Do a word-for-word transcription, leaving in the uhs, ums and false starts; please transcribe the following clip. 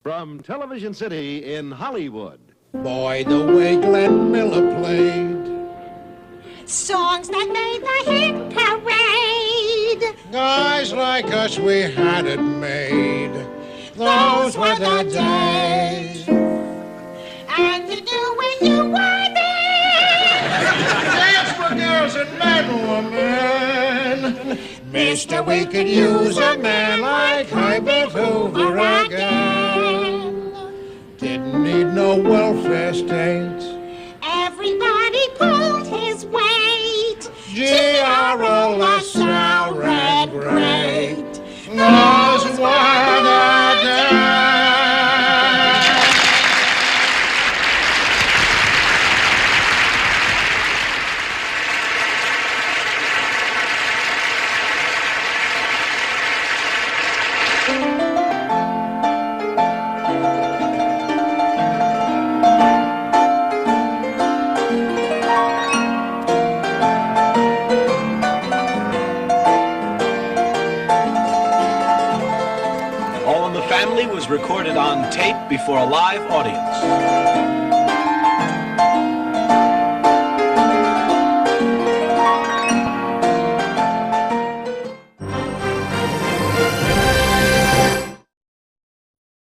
From Television City in Hollywood. Boy, the way Glenn Miller played. Songs that made the hit parade. Guys like us, we had it made. Those, Those were the days. And you knew when you were there. Dance for girls and men, women. Mister, we could use a man like Herbert Hoover again. Didn't need no welfare state. Everybody pulled his weight. G R O LaSalle ran great. Those were the days. All in the Family was recorded on tape before a live audience.